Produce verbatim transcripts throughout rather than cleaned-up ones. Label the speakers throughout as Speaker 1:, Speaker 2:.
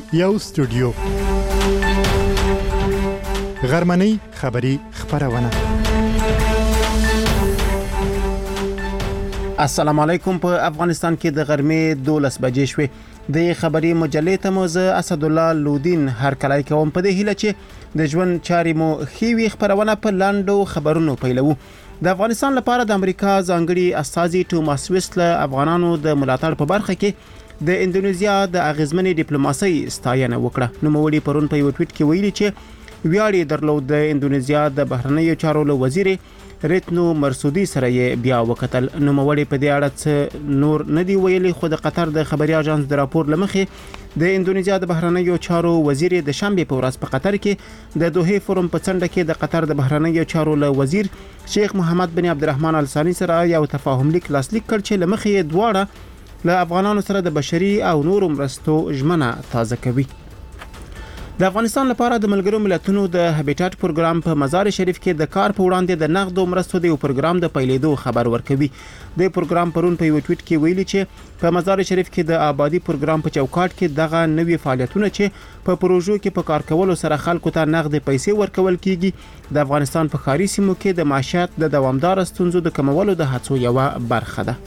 Speaker 1: یو استودیو غرمنۍ خبری خبرونه.
Speaker 2: السلام علیکم. په افغانستان کې د غرمې دولس بجې شوې. د خبري مجلې ته مو زه اسد الله لودین هر کله کوم په دې هیله چې د ژوند چاري مو خيوي خبرونه په لاندو خبرونو پیلو. د افغانستان لپاره د امریکا ځانګړي استازي توماس ویسل افغانانو د ملاتړ په برخه کې د اندونیزیا د اغیزمنې ډیپلوماسۍ ستاینه وکړه. نو موړي پرون په یو ټویټ کې ویلي چې ویاړي درلود د اندونیزیا د بهرنیو چارو له وزیر ریتنو مرسودی سره بیا وکتل. نو موړي په دې اړه نور ندی ویلي، خو د قطر د خبري اژانس د راپور لمخې د اندونیزیا د بهرنیو چارو وزیر د شنبه په ورځ په قطر کې د دوحه فورم په څنډه کې د قطر د بهرنیو چارو له وزیر شیخ محمد بن عبدالرحمن الثانی سره یو تفاهم لیک لاسلیک کړ چې لمخې دواړه له افغانانو سره د بشري او نورو مرستو ژمنه تازه کوي. د افغانستان لپاره د ملګرو ملتونو د هابیټاټ پروګرام په مزار شریف کې د کار په وړاندې د نقد او مرستو د یو پروګرام د پیلېدو خبر ورکوي. د پروګرام پرون په یو ټویټ کې ویلي چې په مزار شریف کې د آبادی پروګرام په چوکاټ کې دغه نوي فعالیتونه چې په پروژو کې په کار کولو سره خلکو ته نقد پیسې ورکول کیږي د افغانستان په ښاري سیمو کې د معیشت د دوامدار ستونزو د کمولو د هڅو یو برخه ده.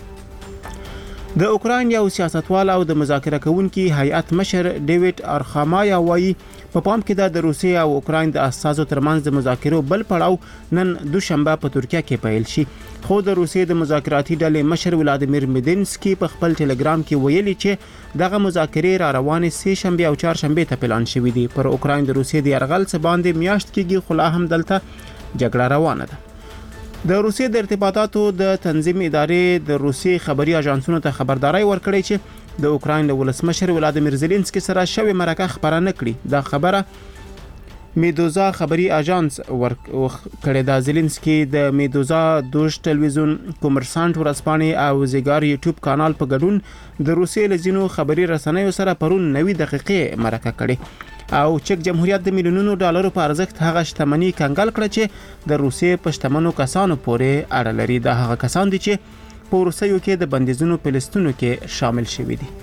Speaker 2: د اوکراین یو سیاستوال او د مذاکره کوونکي هیئت مشر ډیوډ ارخامایا وایي په پام کې د روسیې او اوکراین د اساسو ترمنځ د مذاکرو بل پړاو نن دوشنبه په ترکیه کې پیل شي. خو د روسیې د مذاکراتي ډلې مشر ولادیمیر میدینسکي په خپل ټلګرام کې ویلي چې دغه مذاکرې را روانې سه شنبه او چهار شنبه ته پلان شوې دي. پر اوکراین د روسیې د یرغل څخه باندې میاشت کېږي، خو لا هم دلته جګړه روانه ده. د روسیې د ارتباطاتو د تنظیم ادارې د روسیې خبري اژانسونو ته خبرداري ورکړې چې د اوکراین د ولسمشر ولادیمیر زيلنسکي سره شوې مرکه خبره نه کړي. دا خبره میدوزا خبري اژانس ورکړې. د زيلنسکي د میدوزا دوش ټلویزیون کومرسانت ورځپاڼې او زیګار یوټیوب کانال په ګډون د روسیې لزینو خبري رسنیو سره پرون نوي دقیقې مرکه کړې او چک جمهوریت د میلیونونو ډالرو په ارزښت هغه شتمنۍ کنګل کړه چې د روسیې په شتمنو کسانو پورې اړه لري. دا هغه کسان دي چې په روسیې کې د بندیزونو پلستونو کې شامل شوي دي.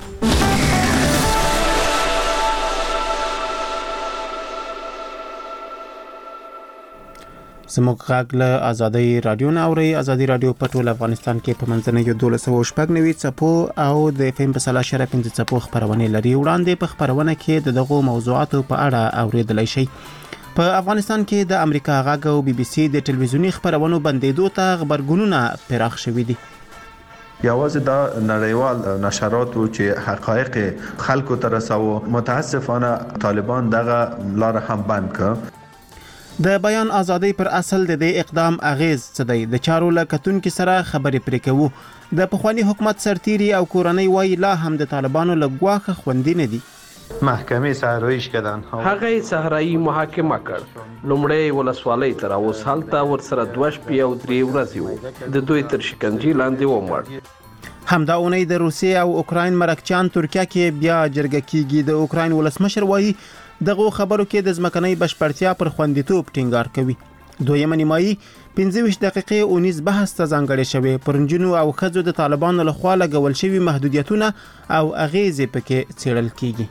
Speaker 2: زموږ غږ له ازادي رادیو نه اوري. ازادي رادیو په ټول افغانستان کې په منځنۍ دولس او شپږ نوي چپو او د فیم په سلا شرف پنځه چپو خبرونه لري. وړاندې په خبرونه کې دغه موضوعاتو په اړه اوریدلای شي. په افغانستان کې د امریکا غږ او بي بي سي د ټلویزیونی خبرونو بندیدو ته خبرګونونه پراخ شوي دي.
Speaker 3: یوازې دا نړیوال نشراتو چې حقایق خلکو ته رساو، متاسفانه طالبان دغه لار هم بند کړ.
Speaker 2: د بیان ازادي پر اصل د دې اقدام اغیز څه دی؟ د چارو لکتونکو سره خبرې پرې کوو. د پخوانی حکومت سرتیري او کورنۍ وای لا هم د طالبانو لګواخه خوندې نه دي.
Speaker 4: محکمې صحرایش کدان
Speaker 5: هغه صحرایي محاکمه کړ. لومړی ولسوالۍ تر اوس حالت ورسره دوش پیو درې ورځې د دوی تر شکنجې لاندې ومړ.
Speaker 2: همدا اونۍ د روسیې او اوکراین مرکچان ترکیه کې بیا جرګه کیږي. د اوکراین ولسمشر وایي دغه خبرو کې د ځمکنۍ بشپړتیا پر خوندیتوب ټینګار کوي. دویمه نیمایي پنځه ویشت دقیقې اونیز بحث ته ځانګړې شوې. پرنجونو او خځو د طالبانو لخوا لګول شوي محدودیتونه او اغیزې پکې څېړل کیږي.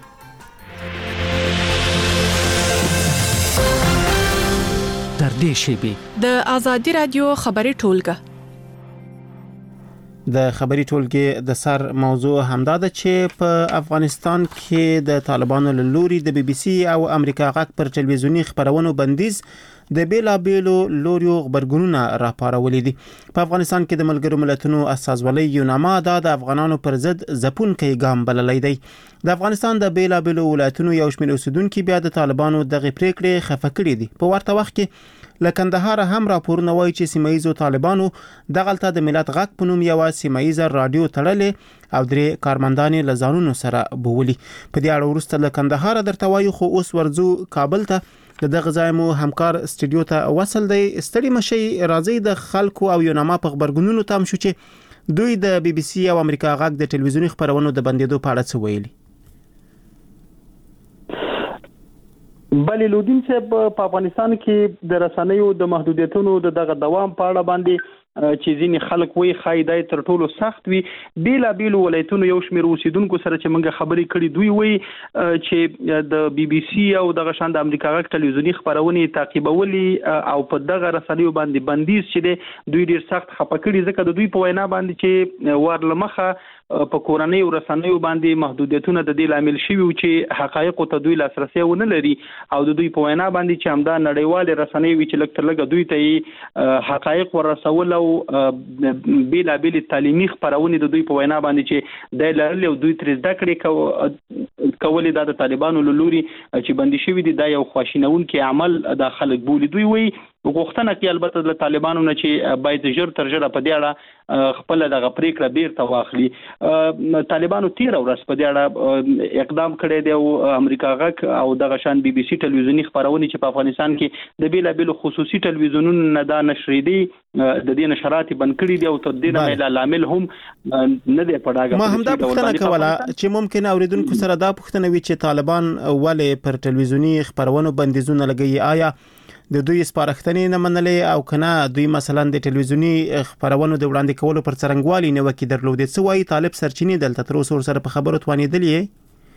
Speaker 6: تر دې شیبې
Speaker 7: د ازادي رادیو خبري ټولګه
Speaker 2: د خبري ټولګې د سر موضوع همدا ده چې په افغانستان کې د طالبانو له لوري د بي بي سي او امریکا غږ پر ټلویزیونی خبرونو بندیز د بیلابیلو لوریو خبرګونونه راپارولې دي. په افغانستان کې د ملګرو ملتونو استازولۍ یوناما دا د افغانانو پر ضد ځپونکی ګام بللی دی. د افغانستان د بیلابیلو ولایتونو یو شمېر اوسیدونکو بیا د طالبانو دغه پریکړې خفه کړې دي. په ورته وخت کې لکندهار هم راپورونه وایي چې سیمایي طالبانو دغلته د ملت غږ په نوم یو سیمایي رادیو تړلې او درې کارمندانې لزانونو سره بوولي. په دې اړه ورسته لکندهار درته وایي، خو اوس ورځو کابل ته د دغه ځای مو همکار استډیو ته وصل دی. ستړي مشي راځي د خلکو او یوناما په خبرګونونو تام شو چې دوی د بي بي سي او امریکا غږ د ټلویزیونی خبرونو د بندیدو په اړه څه ویلي.
Speaker 8: بلې لودین صاحب، په افغانستان کې د رسنیو د محدودیتونو د دغه دوام په اړه باندې چې ځینې خلک وایي ښایي دا تر ټولو سخت وي. بېلابېلو ولایتونو یو شمېر اوسیدونکو سره چې موږ خبرې کړي دوی وایي چې د بي بي سي او دغه شان د امریکا غږ ټلویزیوني خپرونې تعقیبولې او په دغه رسنیو باندې بندیز چې دی دوی ډېر سخت خفه کړي، ځکه د دوی په وینا باندې چې ور له مخه په کورنۍ او رسنیو باندې محدودیتونه د دې لامل شوي و چې حقایقو ته دوی لاسرسی ونه لري، او د دوی په وینا باندې چې همدا نړیوالې رسنۍ وي چې لږ تر لږه دوی ته حقایق ورسول او بېلابېلې تعلیمي خپرونې د دوی په وینا باندې چې دی لرلې او دوی ترې زده کړې کولې، دا د طالبانو له لوري چې بندي شوي دي دا یو خواشینونکی عمل دا خلک بولي. دوی وایي غوښتنه کوي البته د طالبانو نه چې باید ژر تر ژره په دې اړه خپل دغه پریکړه بیرته واخلي. طالبانو تیر ورځ په دې اړه اقدام کړی دی او امریکا غږ او دغه شان بي بي سي ټلویزیوني خپرونې چې په افغانستان کې د بیلابېلو خصوصي ټلویزیونونو نه دا نشریدي د دې نشرات بند کړي دي او تر دې نه مېلا لامل هم نه دی په ډاګه.
Speaker 2: ما هم دا پوښتنه کوله چې ممکن اوریدونکو سره دا پوښتنه وي چې طالبان ولې پر ټلویزیوني خپرونو بندیزونه لګوي، آیا د دوی سپارښتنې نه منلې او کنه دوی مثلا د ټلویزیوني خبرونو د وړاندې کولو پر څرنګوالي نه وکي درلودې؟ څه وایي طالب سرچینې دلته تر اوسه سره په خبرو توانېدلې؟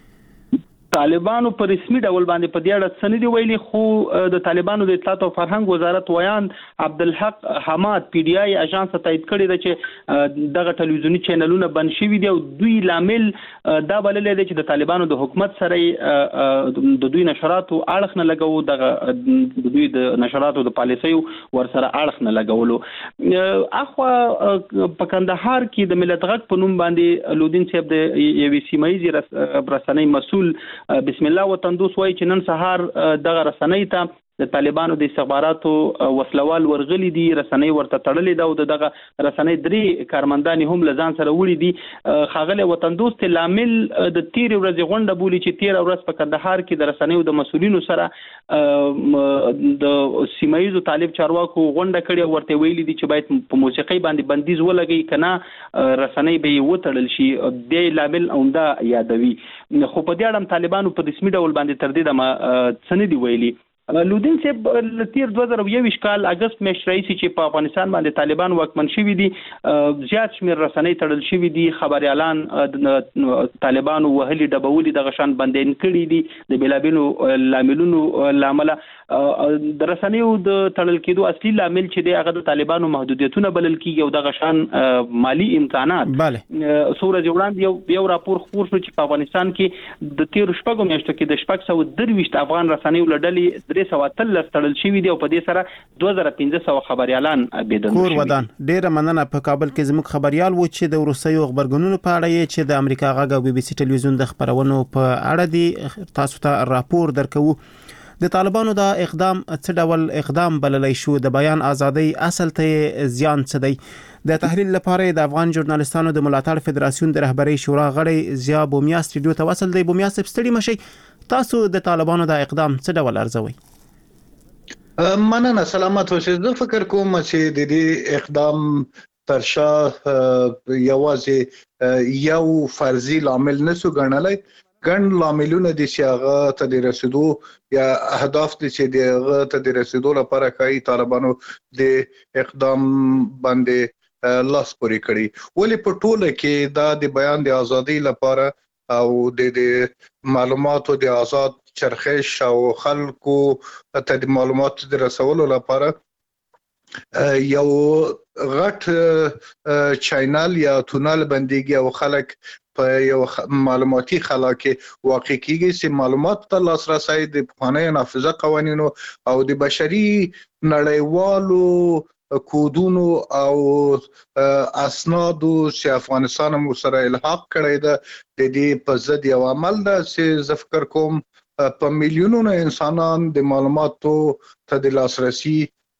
Speaker 8: طالبانو په رسمي ډول باندې په دې اړه څه نه دي ویلي، خو د طالبانو د اطلاعات او فرهنګ وزارت ویان عبدالحق حماد پی ډي آی اژانس ته تایید کړی دی چې دغه ټلویزیوني چینلونه بند شوي دي او دوی لامل دا بللی دی چې د طالبانو د حکومت سره د دوی نشراتو اړخ نه لګو، دغه د دوی د نشراتو د پالیسیو ورسره اړخ نه لګولو. اخوا په کندهار کې د ملت غږ په نوم باندې لودین صاحب د یوې سیمه ییزې رسنۍ مسؤل بسم الله وطندوس وایي چې نن سهار دغه رسنۍ ته د طالبانو د استخباراتو وسلوال ورغلي دي، رسنۍ ورته تړلې ده او دغه رسنۍ درې کارمندان هم له ځان سره وړي دي. ښاغلی وطندوس ته لامل د تیرې ورځې غونډه بولي چې تیره ورځ په کندهار کې د رسنیو د مسؤلینو سره د سیمه ییزو طالب چارواکو غونډه کړې او ورته ویلي دي چې باید په موسیقۍ باندې بندیز ولګي کنه رسنۍ به یې وتړل شي، دی لامل عمده یادوي. خو په دې اړه طالبانو په رسمي ډول باندې تر دې دمه څه نه دي ویلي. لودین صاحب تیر دوه زره یوویشت کال اگست میاشت راهیسې چې په افغانستان باندې طالبان واکمن شوي دي، زیات شمېر رسنۍ تړل شوي دي، خبریالان طالبانو وهلي ډبولي دغه شان بندین کړي دي د بېلابېلو لاملونو له امله. د رسنیو د تړل کېدو اصلي لامل چې دی هغه د طالبانو محدودیتونه بلل کېږي او دغه شان مالی امکانات.
Speaker 2: بله
Speaker 8: څو ورځې وړاندې یو یو راپور خپور شو چې په افغانستان کې د تیرو شپږو میاشتو کې د شپږ سوه درویشت افغان رسنیو له ډلې درې سوه اتلس تړل شوي دي او په دې سره دوه زره پنځه سوه خبریالان بېدند
Speaker 2: کور ودان. ډېره مننه. په کابل کې زموږ خبریال و چې د وروستیو خبرګونونو په اړه یې چې د امریکا غږ او بي بي سي ټلویزیون د خبرونو په اړه دي تاسو ته راپور درکوو. د طالبانو دا اقدام څه ډول اقدام بللی شو؟ د بیان ازادۍ اصل ته زیان څه دی؟ د تحلیل لپاره د افغان ژورنالستانو د ملاتړ فدراسیون د رهبرۍ شورا غړی ضیا بومیا سټډیو ته وصل دی. بومیا صاحب ستړي مشئ، تاسو د طالبانو دا اقدام څه ډول ارزوئ؟
Speaker 4: مننه، سلامت اوسئ. زه فکر کوم چې د دې اقدام تر شا یوازې یو فرضي لامل نسو ګڼلی، ګڼ لاملونه دي چې هغه ته د رسیدو یا اهداف دي چې د هغه ته د رسیدو لپاره کوي طالبانو د اقدام باندې لاس پورې کړي. ولې په ټوله کې دا د بیان د ازادۍ لپاره او د معلوماتو د آزاد چرخش او خلکو ته د معلوماتو د رسولو لپاره یو غټ چینل یا تونل بنديږي او خلک په یو معلوماتي خلا کې واقع کیږي چې معلومات ته لاسرسی د پخوانیو نافذه قوانینو او د بشري نړیوالو کودونو او اسنادو چې افغانستان مو سره الحاق کړی ده د دې په ضد یو عمل ده چې زه فکر کوم په میلیونونو انسانان د معلوماتو ته د لاسرسي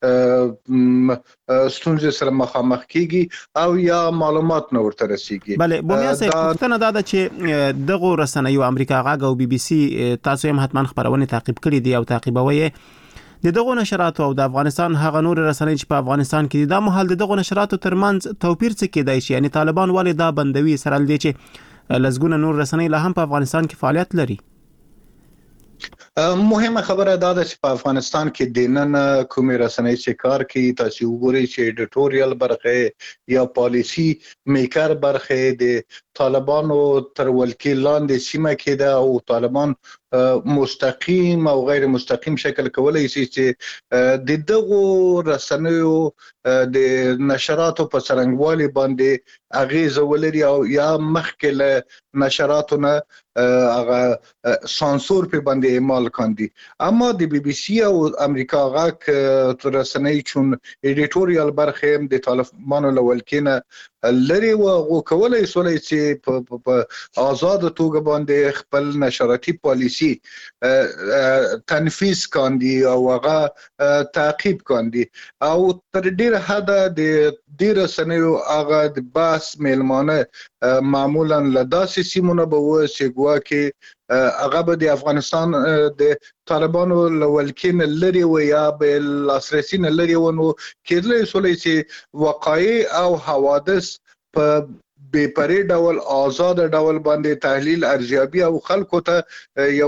Speaker 4: ستونزې سره مخامخ کیږي او یا معلومات نه ورته رسیږي.
Speaker 2: بله بومیا صاحب پوښتنه دا ده چې دغه رسنیو امریکا غږ او بي بي سي تاسو هم حتما خبرونه تعقیب کړي دي او تعقیبوي د دغه نشراتو او د افغانستان هغه نور رسنۍ چې په افغانستان کې دي، دا مهال د دغه نشراتو ترمنځ توپیر څه کېدای شي؟ یعنی طالبان ولې دا بندوي سره لدې چې لزګونه نور رسنۍ لا هم په افغانستان کې فعالیت لري؟
Speaker 4: مهمه خبره دا ده چې په افغانستان کې د نن کومې رسنۍ چې کار کوي تاسو وګورئ چې ایډیټوریال برخه یا پالیسی میکر برخه د طالبانو تر ولکې لاندې سیمه کې ده او طالبان مستقیم او غیر مستقیم شکل کولای شي چې د دغه رسنیو د نشراتو په څرنګوالي باندې اغیزه ولري او یا مخکې له نشراتو نه هغه سانسور په باندې اعمال کاندي. اما د بي بي سي او امریکا غاک رسنۍ چون ایډیټوریال برخه هم د طالبانو لولکینه لري او غو کولای سولای چې په آزاد توګه باندې خپل نشراتي پالیسی تنفیذ کاندي او هغه تعقیب کاندي او تر ډیره حد د ډیر سنیو هغه د باس میلمانه معمولا لداسې سیمونه به و چې ګواکې هغه به د افغانستان د طالبانو لولکین لري و یا به لاسرسي لري و نو کېدلی سولای چې وقایع او حوادث په بے پرې ډول آزاد ډول باندې تحلیل ارزیابي او خلکو ته یو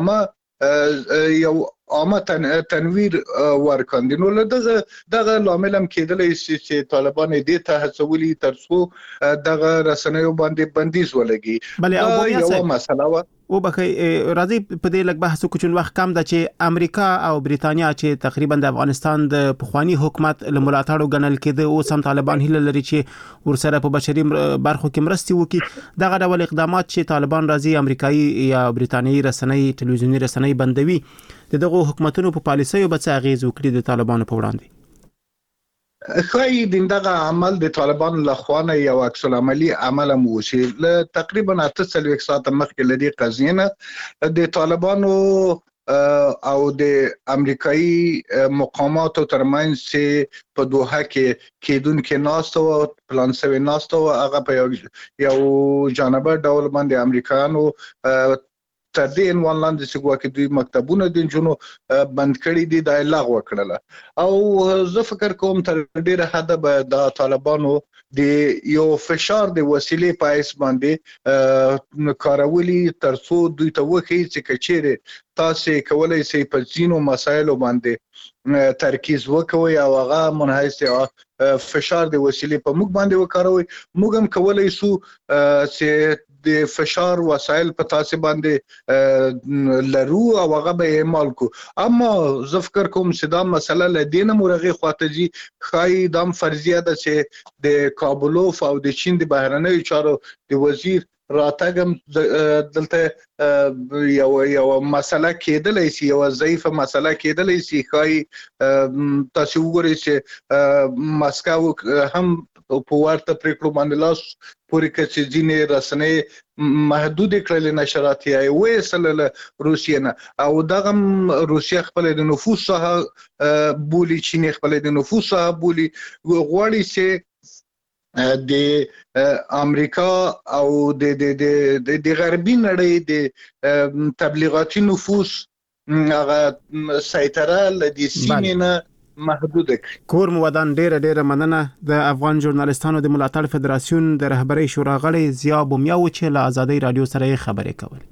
Speaker 4: عامه یو عامه تنویر ورکاندي. نو دغه دغه لامل هم کېدلی چې طالبان دې ته هڅولي ترڅو دغه رسنیو باندې بندیز ولګي.
Speaker 2: بلې
Speaker 4: یو مسله و
Speaker 2: او بخی راځي په دې لږ بحث وکړو چې وخت کم ده چې امریکا او بریتانیا چې تقریبا د افغانستان د پخوانی حکومت له ملاتړو ګڼل کېده او سم طالبان هیله لري چې ورسره په بشري برخو کې مرستي وکړي. دغه ډول اقدامات چې طالبان راځي امریکایي یا بریتانیایي رسنۍ ټلویزیونی رسنۍ بندوي دغه حکومتونو په پالیسیو به څه اغیز وکړي د طالبانو په وړاندې؟
Speaker 4: خای دغه عمل د طالبان لخوا نه یو عکس العملي عمل مو چې ل تقریبا اته سلويک ساعت مخکې لدی قضیه نه د طالبانو او د امریکایي مقاماتو ترمنځ چې په دوحه کې کېدونکې ناستو پلان سوي ناستو هغه په یو جانبه ډول باندې امریکایانو تر دې عنوان لاندې چې ګواکې دوی مکتبونه د جنو بند کړي دي د لغوه کړله او زه فکر کوم تر ډیره حد به د طالبانو د یو فشار د وسیلې په اس باندې کارولي ترڅو دوی ته وخی چې کچېره تاسو کولای شئ په ځینو مسایلو باندې ترکیز وکوي او هغه منحیث فشار د وسیلې په موږ باندې وکاروي. موږ هم کولای شو چې د فشار وسایل په تاسو باندې لرو او هغه به اعمال کو. اما زه فکر کوم چې دا مسله لدینه مرغه خاطجی خای دام فرضیه ده چې د کابلوف او د چین د بهرنیو چارو د وزیر راتګم دلته یو یو مسله کېدلای شي یو ضعیفه مسله کېدلای شي خای تاسو وګورئ چې مسکو هم په ورته پریکړو باندې لاس پورې کچې ځینې رسنۍ محدود کړل نشراتي ای وېسل روسیه نه او دغه روسیه خپل د نفوذ سره بولی چین خپل د نفوذ سره بولی غواړي چې د امریکا او د د د د غربي نړۍ د تبلیغاتي نفوذ هغه سیطره لدی سیمه محدود کړ.
Speaker 2: کور مودان ډیره ډیره مننه. د افغان ژورنالستانو د ملاتړ فدراسیون د رهبری شورا غړي ضیا بومیاو چې له ازادي رادیو سره خبرې کولې.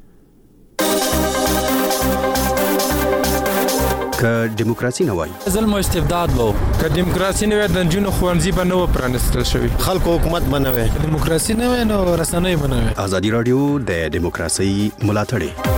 Speaker 9: که دیموکراسي نه وای
Speaker 10: ظلم او استبداد وو که دیموکراسي نه وای د جنونو خوانزي به نه و پرانستل شوی
Speaker 11: خلکو حکومت بنوي
Speaker 10: دیموکراسي نه وای نو رسنۍ بنوي.
Speaker 9: ازادي رادیو د دیموکراسي ملاتړ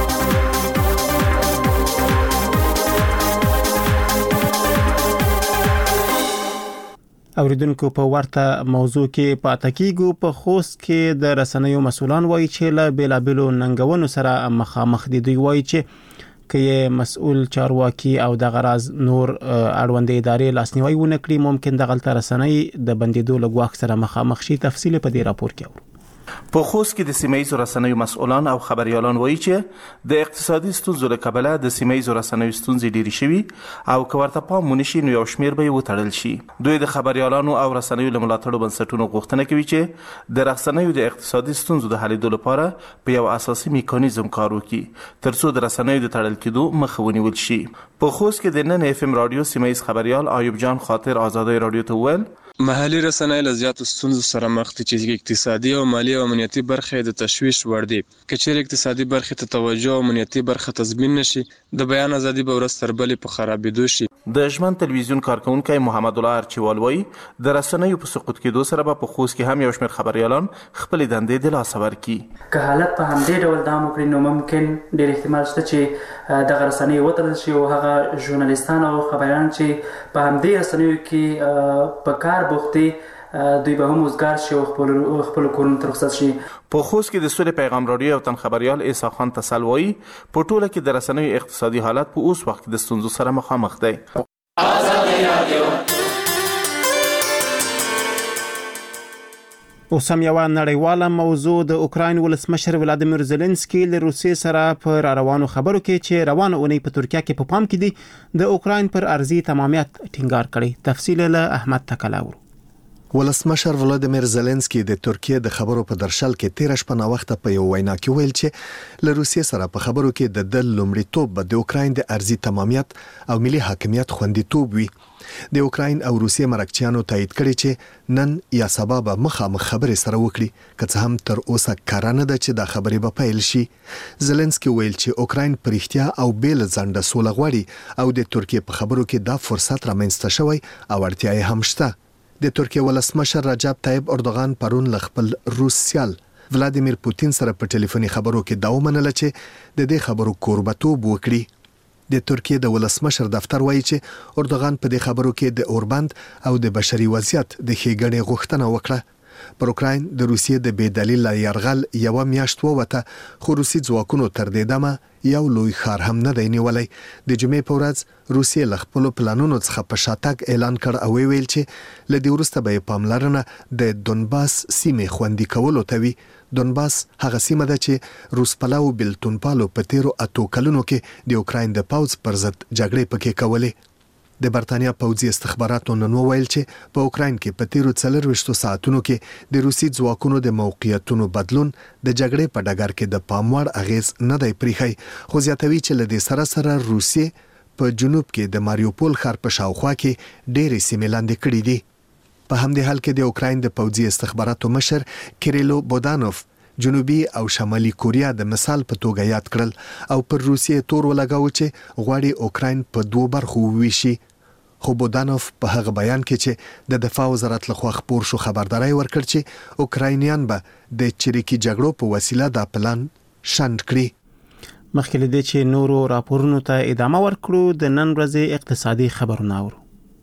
Speaker 2: اوریدونکو په ورته موضوع کې پاتې کیږو. په خوست کې د رسنیو مسولان وایي چې له بیلابلو ننګونو سره مخامخ دي. دوی وایي چې کې مسؤل چارواکي او د غراز نور اړوند ادارې لاسنیوي ونکړي ممکن د غلطه رسنۍ د بندیدو لګواخ سره مخامخ شي. تفصیل په دې راپور کې اورو.
Speaker 12: په خوست کې د سیمه‌ایزو رسنیو مسؤلان او خبريالان وایي چې د اقتصادي ستونزو له کبله د سیمه‌ایزو رسنیو ستونزې ډېرې شوي او که ورته پام ونه شي نو یو شمېر به یې وتړل شي. دوی د خبريالانو او رسنیو له ملاتړو بنسټونو غوښتنه کوي چې د رسنیو د اقتصادي ستونزو د حلیدو لپاره په یو اساسي میکانیزم کار وکړي ترڅو د رسنیو د تړل کېدو مخه ونیول شي. په خوست کې د نن اف ام رادیو سیمه‌ایز خبريال ایوب جان خاطر آزادي رادیو ته ویل
Speaker 10: محلي رسنۍ له زیاتو ستونزو سره مخ دي چې اقتصادي او مالي او امنیتي برخې د تشویش وړ دي. که چیرې اقتصادي برخې ته توجه او امنیتي برخه تضمین نشي، د بیان ازادي به ورځ تر بلې په خرابېدو شي.
Speaker 12: د ژمن تلویزیون کارکونکی محمد الله ارچیوال وایي د رسنیو په سقوط کېدو سره به په خوست کې هم یو شمېر خبریالان خپلې دندې د لاسه ورکړي.
Speaker 11: که حالت په همدې ډول دوام وکړي نو ممکن ډېر احتمال شته چې دغه رسنۍ وتړل شي او هغه ژورنالیستان او خبریالان چې په همدې رسنیو کې په کار بوخت دي دوی به هم وزګار شي او خپل کورونو ته رخصت شي.
Speaker 12: په خوست کې د سولې پیغام راډیو او تن خبریال عیسی خان تسل وایي په ټوله کې د رسنیو اقتصادي حالت په اوس وخت کې د ستونزو سره مخامخ دی.
Speaker 2: اوس هم یوه نړیواله موضوع د اوکراین ولسمشر ولادیمیر زيلنسکي له روسیې سره په روانو خبرو کې چې روانه اونۍ په ترکیه کې په پام کې دي د اوکراین پر ارضي تمامیت ټینګار کړی. تفصیل له احمد تکلاور.
Speaker 13: ولسمشر ولادیمیر زيلنسکي د ترکیه د خبرو په درشل کې تیر شپه نا وخت په یو وینا کې ویل چې له روسیې سره په خبرو کې د دل لومړیتوب د اوکراین د ارضي تمامیت او ملي حاکمیت خوندیتوب وي. د اوکراین او روسیې مرکچیانو تایید کړي چې نن یا سبا به مخامخ خبرې سره وکړي، که څه هم تر اوسه کار نه ده چې دا خبرې به پیل شي. زيلنسکي ویل چې اوکراین په رښتیا او بیل ځنډه سوله غواړي او د ترکیه په خبرو کې دا فرصت رامنځته شوی او اړتیا یې هم شته. د ترکیه ولسمشر رجب طیب اردوغان پرون ل خپل روس سیال ولادیمیر پوتین سره په ټلیفوني خبرو کې دا ومنله چې د دې خبرو کوربتوب وکړي. د ترکیه د ولسمشر دفتر وایي چې اردوغان په دې خبرو کې د اوربند او د بشري وضعیت د ښېګڼې غوښتنه وکړه. پر اوکراین د روسیې د بې دلیل یرغل یو میاشت ووته، خو روسي ځواکونو تر دې دمه یو لوی ښار هم نه دی نیولی. د جمعې په ورځ روسیې له خپلو پلانونو څخه په شاتګ اعلان کړ او ویل چې له دې وروسته به یې پاملرنه د دونباس سیمې خوندي کولو ته وي. دونباس هغه سیمه ده چې روس پلاو بلتونپالو په تیرو اتو کلونو کې د اوکراین د پوځ پر ضد جګړې پکې کولې. د برتانیا پوځي استخباراتو نن وویل چې په اوکراین کې په تیرو څلرويشتو ساعتونو کې د روسي ځواکونو د موقعیتونو بدلون د جګړې په ډګر کې د پاموړ اغیز نه دی پریخي، خو زیاتوي چې له دې سره سره روسیې په جنوب کې د ماریوپول ښار په شاوخوا کې ډېرې سیمې لاندې کړې دي. په همدې حال کې د اوکراین د پوځي استخباراتو مشر کریلو بودانوف جنوبي او شمالي کوریا د مثال په توګه یاد کړل او پر روسیې تور ولګاوه چې غواړي اوکراین په دوه برخو وویشي. خو بودانوف په هغه بیان کې چې د دفاع وزارت لخوا خپور شو خبرداري ورکړ چې اوکراینیان به د چریکي جګړو په وسیله دا پلان شنډ کړي.
Speaker 2: مخکې له دې چې نورو راپورونو ته ادامه ورکړو د نن ورځې اقتصادي خبرونه اورو.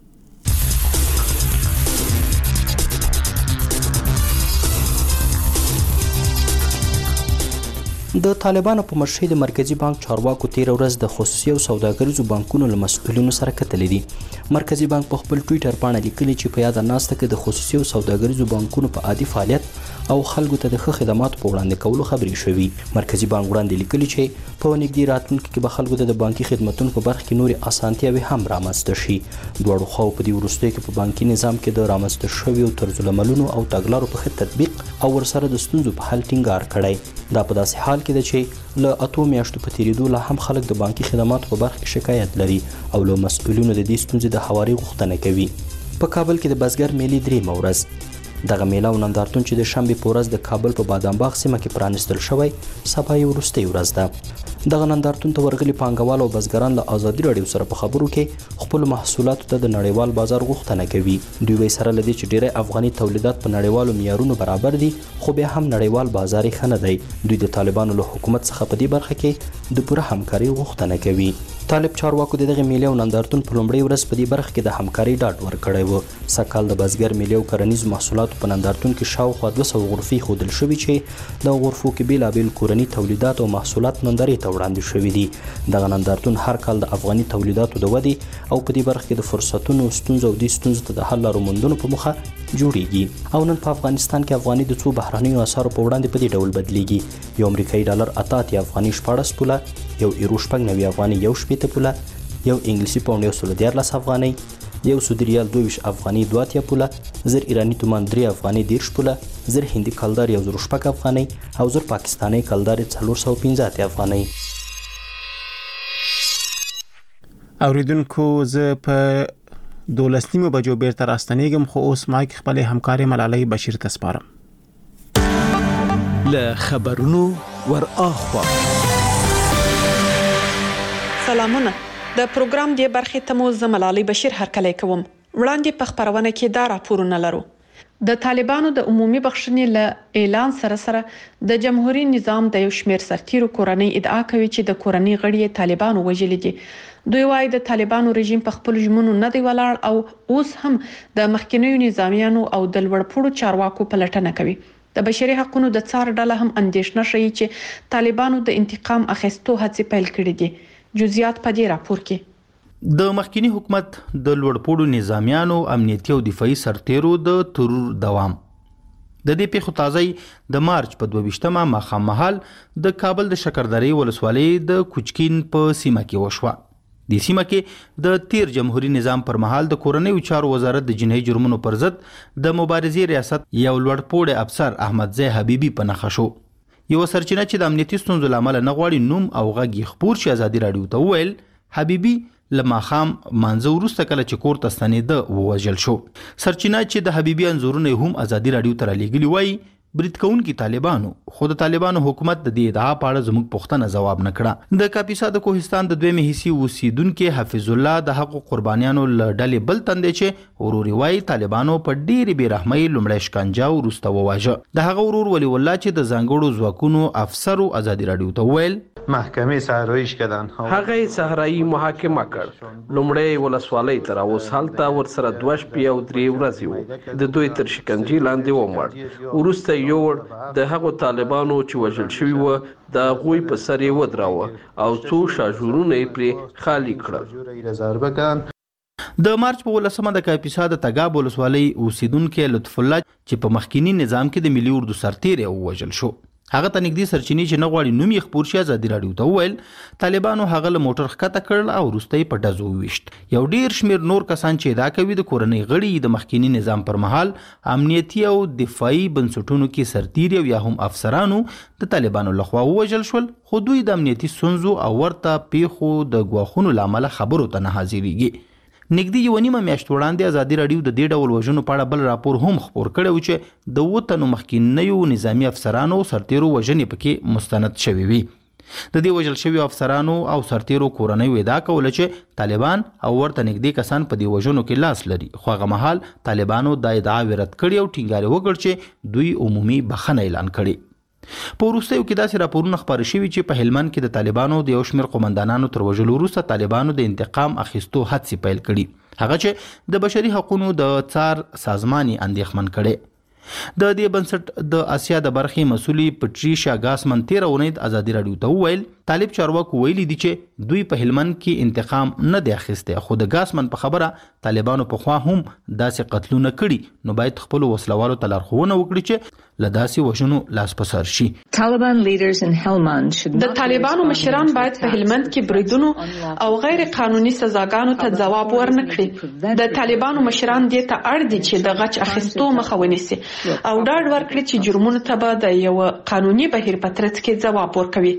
Speaker 14: د طالبانو په مشرۍ د مرکزی بانک چارواکو تیر ورځ د خصوصي او سوداګریزو بانکونو له مسؤلینو سره کتلې دي. مرکزی بانک په خپل ټوئیټر باندې لیکلي چې په یاد ناسته کې د خصوصي او سوداګریزو بانکونو په عادي فعالیت او خلکو ته د ښه خدماتو په وړاندې کولو خبرې شوې. مرکزی بانک وړاندې لیکلي چې په نږدې راتلونکي کې به خلکو ته د بانکي خدماتو په برخه کې نورې اسانتیاوې هم رامنځته شي. دواړو خواو په دې وروستیو کې په بانکي نظام کې د رامنځته شویو طرزالعملونو او تګلارو په ښه تطبیق او ورسره د ستونزو په حل ټینګار کړی. دا په داسې حال کې ده چې له اتو میاشتو په تیریدو لا هم خلک د بانکي خدماتو په برخه کې شکایت لري او له مسؤلینو د دې ستونزې د هواري غوښتنه کوي. په کابل کې د بزګر میلې درېیمه ورځ. دغه میله او نندارتون چې د شنبې په ورځ د کابل په بادام باغ سیمه کې پرانیستل شوی، سبا یې وروستۍ ورځ ده. دغه نندارتون ته ورغلي پانګوال او بزګران له ازادي راډیو سره په خبرو کې خپل محصولاتو ته د نړیوال بازار غوښتنه کوي. دوی وایي سره لدی چې ډېری افغاني تولیدات په نړیوالو معیارونو برابر دي، خو بیا هم نړیوال بازار یې ښه نه دی. دوی د طالبانو له حکومت څخه په دې برخه کې د پوره همکاري غوښتنه کوي. طالب چارواکو د دغه میلې او نندارتون په لومړۍ ورځ په دې برخه کې د همکاري ډاډ ورکړی و. سږکال د بزګر میلې او کرنیزو محصولاتو په نندارتون کې شاوخوا دوه سوه غرفې ښودل شوي چې د غرفو کې بېلابېل کورني تولیدات او محصولات نندارې ته وړاندې شوي دي. دغه نندارتون هر کال د افغاني تولیداتو د ودې او په دې برخه کې د فرصتونو، ستونزو او دې ستونزو ته د حل لارو موندنو په موخه جوړیږي. او نن په افغانستان کې افغاني د څو بهرنیو اسعارو په وړاندې په دې ډول بدلیږي. یو امریکایي ډالر اته اتیا افغاني شپاړس پوله، یو ایرو شپږ نوي افغاني یو شپېته پوله، یو انګلیسي پاونډ یو سل دیارلس افغانۍ، یو سعودي ریال دوه ویشت افغانۍ دوه اتیا پوله، زر ایراني تومان درې افغانۍ دېرش پوله، زر هندي کلدار یو زر شپږ افغانۍ او زر پاکستاني کلدار څلور سوه پنځه اتیا افغانۍ.
Speaker 2: اوریدونکو زه په دولس نیمو بجو بیرته راستنیږم، خو اوس مایک خپل همکاري ملالۍ بشیر ته سپارم.
Speaker 6: له خبرونو ور اخوا
Speaker 7: سلامونه. د پروګرام دی برخې ته مو زه ملالۍ بشیر هرکلی کوم. وړاندې په خبرونه کې دا راپورونه لرو. د طالبانو د عمومي بخښنې له اعلان سره سره د جمهوریت نظام د یو شمېر سرتیرو کورنۍ ادعا کوي چې د کورنۍ غړي طالبانو وژلي دي. دوی وايي د طالبانو رژیم په خپل ژمنو نه دی ولاړ او اوس هم د مخکینیو نظامیانو او د لوړپوړو چارواکو پلټنه کوي. د بشري حقوقو د څار ډله هم اندېښنه شوي چې طالبانو د انتقام اخیستو هڅې پیل کړې دي. جزئیات په دې راپور کې.
Speaker 15: د مخکینی حکومت د لوړپوړو نظامیانو امنیتي او دفاعي سرتیرو د ترور دوام. د دې پیښو تازه د مارچ په دوه ویشتمه ماښام مهال د کابل د شکردرې ولسوالۍ د کوچکین په سیمه کې وشوه. د سیمه کې د تیر جمهوریت نظام پر مهال د کورنیو چارو وزارت د جنایي جرمونو پر ضد د مبارزې ریاست یو لوړپوړی افسر احمدزی حبیبي په نښه شو. یو سرچینه چې د امنیتي ستونزو له امله نه غواړي نوم او غږ یې خپور شي ازادي راډیو ته وویل حبیبي له ماښام مانځه وروسته کله چې کور ته ستنېده ووژل شو. سرچینه چې د حبیبي انځورونه هم ازادي راډیو ته رالیږلي وایي برید کوونکي طالبانو، خو د طالبانو حکومت د دې ادعا په اړه زموږ پوښتنه ځواب نه کړه. د کاپیسا د کوهستان د دویمې حصې اوسیدونکي حفیظ الله د حقو قربانیانو له ډلې بل تن دی چې ورور یې وایي طالبانو په ډېرې بې رحمۍ لومړی شکنجه وروسته وواژه. د هغه ورور ولی الله چې د ځانګړو ځواکونو افسرو ازادي راډیو ته وویل
Speaker 16: محکمې صحرایي کردن،
Speaker 5: هغه صحرایي محاکمه کړ. لومړی ولسوالۍ ته راوس، هلته ورسره دوه شپې او درې ورځې وو. د دوی تر شکنجې لاندې ومړ. وروسته یوړ د هغو طالبانو چې وژل شوي وو د هغوی په سر یې ودراوه او څو شاژورونه یې پرې خالي کړل.
Speaker 15: د مارچ په ولسمه د کاپیسا د تګاب ولسوالۍ اوسیدونکي لطف الله چې په مخکینی نظام کې د ملي اردو سرتیر ووژل شو، هغه ته نږدې سرچینې چې نه غواړي نوم یې خپور شي ازادي راډیو ته وویل طالبانو هغه له موټر ښکته کړل او وروسته یې په ډزو وویشت. یو ډیر شمېر نور کسان چې ادعا کوي د کورنۍ غړي د مخکینی نظام پر مهال امنیتي او دفاعي بنسټونو کې سرتیر یا هم افسرانو د طالبانو لخوا ووژل شول، خو دوی د امنیتي ستونزو او ورته پیښو د ګواښونو له امله خبرو ته نه حاضرېږي. نږدې یوه نیمه میاشت وړاندې ازادي راډیو د دې ډول وژنو په اړه بل راپور هم خپور کړی و چې د اووه تنو مخکینیو نظامي افسرانو او سرتیرو وژنې پکې مستند شوې وي. د دې وژل شویو افسرانو او سرتیرو کورنیو ادعا کوله چې طالبان او ورته نږدې کسان په دې وژنو کې لاس لري، خو هغه مهال طالبانو دا ادعا رد کړې او ټینګار یې وکړ چې دوی عمومي بخښنه اعلان کړې. په وروستیو کې داسې راپورونه خپاره شوي چې په هلمند کې د طالبانو د یو شمېر قومندانانو تر وژلو وروسته طالبانو د انتقام اخیستو هڅې پیل کړي، هغه چې د بشري حقوقو د څار سازمان یې اندېښمن کړي. د دې بنسټ د اسیا د برخې مسؤلې پټریشا ګاسمن تېره اونۍ ازادي راډیو ته وویل طالب چارواکو ویلي دي چې دوی په هلمند کې انتقام نه دی اخیستی، خو د ګاسمن په خبره طالبانو پخوا هم داسې قتلونه کړي، نو باید خپلو وسلوالو ته لارښوونه وکړي چې له داسې وژنو لاس په سر شي.
Speaker 7: د طالبانو مشران باید په هلمند کې بریدونو او غیر قانوني سزاګانو ته ځواب ورنکړي. د طالبانو مشران دې ته اړ دي چې د غچ اخیستو مخه ونیسي او ډاډ ورکړي چې جرمونو ته به د یو قانوني بهیر په ترڅ کې ځواب ورکوي.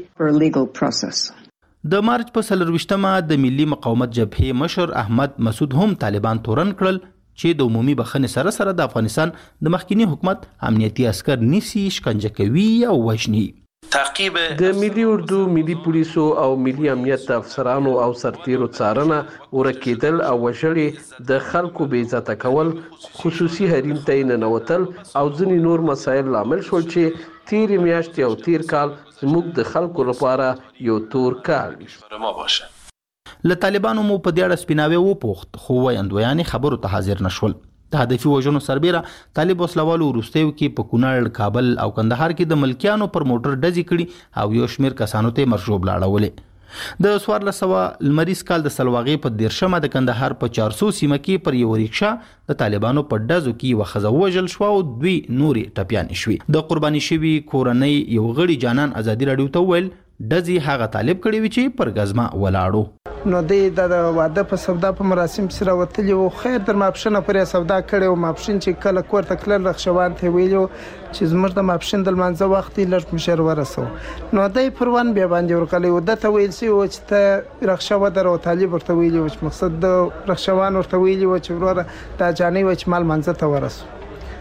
Speaker 15: د مارچ په څلرویشتمه د ملي مقاومت جبهې مشر احمد مسعود هم طالبان تورن کړل چې د عمومي بخښنې سره سره د افغانستان د مخکینی حکومت امنیتي عسکر نیسي، شکنجه کوي او وژني.
Speaker 5: تعقیب د ملي اردو، ملي پولیسو او ملي امنیت افسرانو او سرتیرو څارنه، ورکېدل او وژلې، د خلکو بې عزته کول، خصوصي حریم ته ننوتل او ځینې نور مسایل لامل شول چې تیرې میاشتې او تیر کال زموږ د خلکو لپاره یو تور کال
Speaker 15: له طالبانو مو په دې اړه سپیناوی وپوښت، خو ویاندویانې خبرو ته حاضر نه شول. د هدفي وژنو سربیره طالب وسلوالو وروستیو کې په کونړ، کابل او کندهار کې د ملکیانو پر موټر ډزې کړي او یو شمېر کسانو ته مرشوب لاړولې. د څوارلس سوه لمریز کال د سلواغې په دیرشمه د کندهار په چارسو سیمه کې پر یو ریکشا د طالبانو په ډزو کې یوه ښځه ووژل شوه او دوی نورې ټپیانې شوې. د قرباني شوي کورنۍ یو غړي جانان ازادي راډیو ته وویل ډزې هغه طالب کړی وي چې پر غزمه ولاړو.
Speaker 17: نو د واده په سودا په مراسم سره وتلی وو. خیر در ماپښینه پرې سودا کړی وو. ماپښین چې کله کور ته تلل رخشوان ته ویلو چې زموږ د ماپښین د لمانځه وخت یې لږ مشر ورسو. نو دی پر ون بیا باندې ورغلی وو. دته ویل شوي وو چې ته رخشه ودره. طالب ورته ویلي وو چې مقصد د رخشوان ورته ویلي وو چې وروره دا جانۍ وه چې مال مانځه ته ورسو.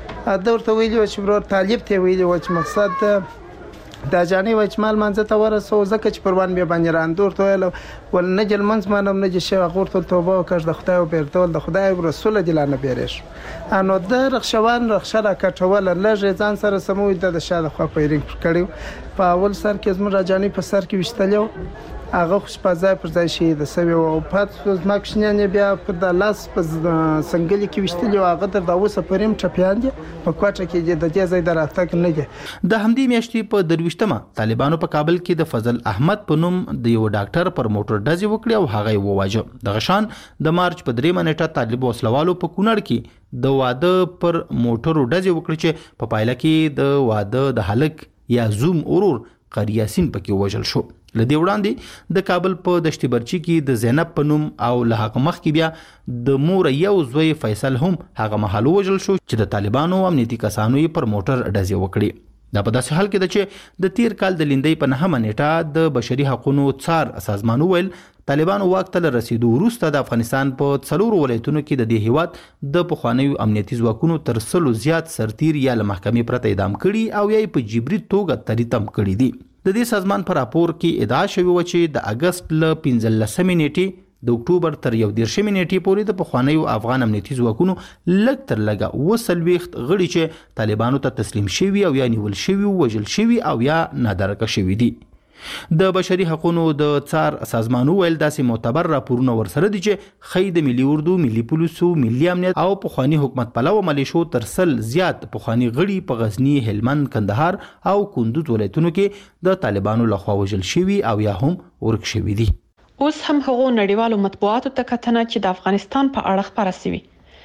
Speaker 17: ده ورته ویلي وو چې ورور طالب ته ویلي وو چې مقصد دا جانې وای چې مال مانځه ته ورسو. ځکه چې پروان بیا باندې راندو ورته ویل ول نه جل منځ مانم نه چې شی هغه ورته توبه وکړ د خدای وبېرتول د خدای رسول دې لا نه بیرېږ. نو د رخشوان رخشه راکټوله لږ ځان سره سموي د شاده خوا پیرینګ کړی. په اول سر کې زموږ راجانې په سر کې وشتلی هغه خوش په ځای پر ځای شهید سوی او پات زما کوچنیان بیا پر د لاس په سنگلي کې وشتلی هغه د اوسه پریم ټپیان دي په کوټه کې د دې ځای دراتک نه دي.
Speaker 15: د همدې میاشتې په درویشتمه طالبانو په کابل کې د فضل احمد په نوم د یو ډاکټر پر موټر ډزې وکړې او هغه یې وواژه. دغه شان د مارچ په دریمه نیټه طالب وسلوالو په کونړ کې د واده پر موټرو ډزې وکړې چې په پایله کې د واده د هلک یا زوم ورور قاری یاسین پکې وژل شو. لدې وړاندې د کابل په دشت برچی کې د زینب په نوم او له هغه مخکې بیا د مور یو زوی فیصل هم هغه مهال وژل شو چې د طالبانو امنیتي کسانو یې پر موټر ډزې وکړې. دا په داسې حال کې ده چې د تیر کال د لیندۍ په نهمه نیټه د بشري حقوقو څار سازمان وویل طالبانو واک ته رسیدو وروسته د افغانستان په څلورو ولایتونو کې د دې هیواد د پخوانیو امنیتي ځواکونو تر سلو زیات سرتیر یا له محکمې پرته اعدام کړي او یا په جبري توګه تریتم کړي دي. د دې سازمان په راپور کې ادعا شوې و چې د اگست له پنځلسمې نیټې د اکتوبر تر یو دېرشمې نیټې پورې د پخوانیو افغان امنیتي ځواکونو لږ تر لږه اوه څلوېښت غړي چې طالبانو ته تسلیم شوي او یا نیول شوي وژل شوي او یا نادرکه شوي دي. د بشري حقوقو د څار سازمان ویل داسې معتبر راپورونه ورسره دي چې ښایي د ملي اردو، ملي پولیسو، ملي امنیت او پخواني حکومت پلوه ملیشو تر سل زیات پخواني غړي په غزني، هلمند، کندهار او کندوز ولایتونو کې د طالبانو لخوا وژل شوي او یا هم ورک شوي دي.
Speaker 7: اوس هم هغو نړیوالو مطبوعاتو ته کتنه چې د افغانستان په اړه خپاره شوي.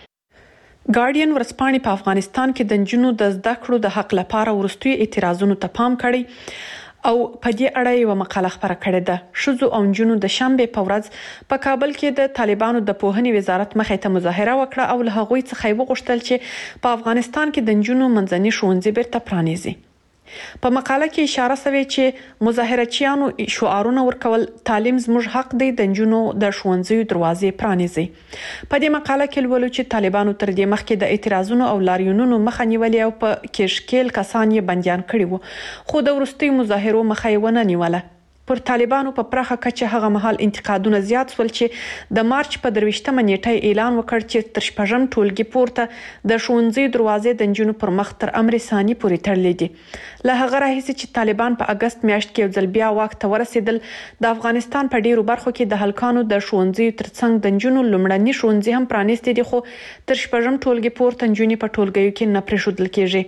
Speaker 7: ګارډین ورځپاڼې په افغانستان کې د نجونو د زده کړو د حق لپاره وروستیو اعتراضونو ته پام کړی او په دې اړه یو مقاله خپره کړې ده. ښځو او نجونو د شنبې په ورځ په کابل کې د طالبانو د پوهنې وزارت مخې ته مظاهره وکړه او له هغوی څخه یې وغوښتل چې په افغانستان کې د نجونو منځني ښوونځي بیرته پرانیزي. په مقاله کې اشاره شوې چې مظاهرچیانو شعارونه ورکول تعلیم زموږ حق دی، د نجونو د ښوونځیو دروازې پرانیزي. په دې مقاله کې لولو چې طالبانو تر دې مخکې د اعتراضونو او لاریونونو مخه نیولې او په کې شکیل کسان یې بندیان کړي وو، خو د وروستیو مظاهرو مخه یې ونه نیوله. پر طالبانو په پراخه کچه هغه مهال انتقادونه زیات شول چې د مارچ په درویشتمه نیټه اعلان وکړ چې تر شپږم ټولګي پورته د ښوونځي دروازې د نجونو پر مخ تر امر ثاني پورې تړلې دي. له هغه راهیسې چې طالبان په اگست میاشت کې یو ځل بیا واک ته ورسېدل، د افغانستان په ډیرو برخو کې د هلکانو د ښوونځیو ترڅنګ د نجونو لومړني ښوونځي هم پرانیستي دي، خو تر شپږم ټولګي پورته نجونې په ټولګیو کې نه پرېښودل کېږي.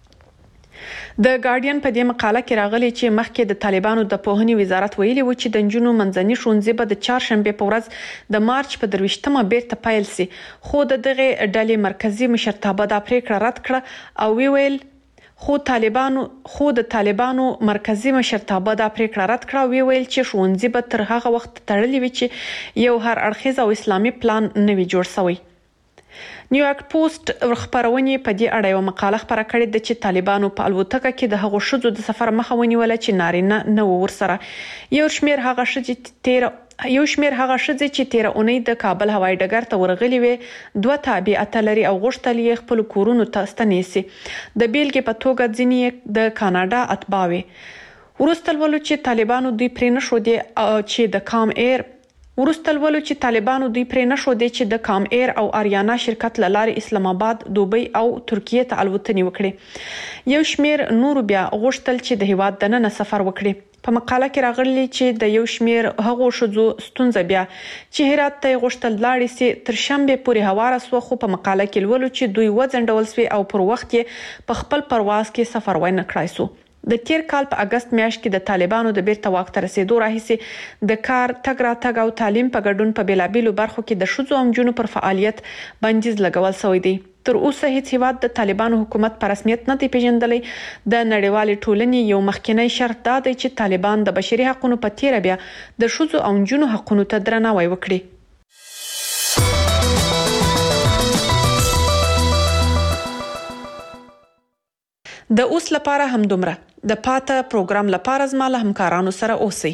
Speaker 7: د ګارډین په دې مقاله کې راغلي چې مخکې د طالبانو د پوهنې وزارت ویلي و چې د نجونو منځني ښوونځي به د چهارشنبې په ورځ د مارچ په درویشتمه بیرته پیل سي، خو د دغه ډلې مرکزی مشرتابه دا پریکړه رد کړه او ویل خو طالبانو خو د طالبانو مرکزی مشرتابه دا پریکړه رد کړه او ویل چې ښوونځي به تر هغه وخت تړلي وي چې یو هر اړخیز او اسلامي پلان نه وي جوړ شوی. نیویارک پوسټ خبرونه په دې اړه یو مقاله خبره کړې ده چې طالبانو په الوتکه کې د هغو ښځو د سفر مخه ونیوله چې نارینه نه و ورسره. یو شمېر هغه ښځې تیر یو شمېر هغه ښځې چې تیر اونۍ د کابل هوایي ډګر ته ورغلي وې دوه تابعیت لري او غوښتل یې خپل کورونو ته ستنیسي. د بیلګې په توګه ځینې د کاناډا اتباع وې. وروسته لولو چې طالبانو دوی پرې نه ښودې چې د کام ایر وروسته لولو چې طالبانو دوی پرې نه ښودې چې د کام ایر او آریانا شرکت له لارې اسلام آباد، دوبۍ او ترکیې ته الوتنې وکړي. یو شمېر نورو بیا غوښتل چې د هیواد دننه سفر وکړي. په مقاله کې راغلي چې د یو شمېر هغو ښځو ستونزه بیا چې هرات ته غوښتل لاړې سي تر شنبې پورې هواره سوه، خو په مقاله کې لولو چې دوی وځنډول سوي او پر وخت یې په خپل پرواز کې سفر ونه کړای سو. د تیر کال په اگست میاشت کې د طالبانو د بیرته واک ته رسیدو راهیسې د کار، تګ راتګ او تعلیم په ګډون په بیلابیلو برخو کې د ښځو او نجونو پر فعالیت بندیز لګول شوی دی. تر اوسه هیڅ هیواد د طالبانو حکومت په رسمیت نه دی پیژندلی. د نړیوالې ټولنې یو مخکینی شرط دا دی چې طالبان د بشري حقوقو په تیره بیا د ښځو او نجونو حقوقو ته درناوی وکړي. د اوس لپاره هم دومره. د پاته پروګرام لپاره زما له همکارانو سره اوسئ.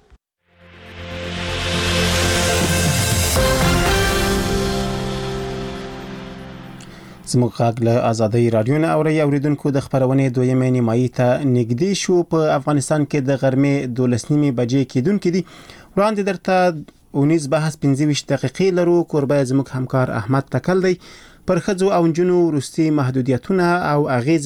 Speaker 2: زموږ غږ له آزادۍ رادیو نه اوري اوریدونکو د خبرونې دویمې نیمایي ته نږدې شو. په افغانستان کې د غرمې دولس نیمې بجې کېدونکې دي. وړاندې درته اونیز بحث پنځه ویشت دقیقې لرو. کوربه زموږ همکار احمد تکل دی. پر ښځو او نجونو وروستي محدودیتونه او اغیز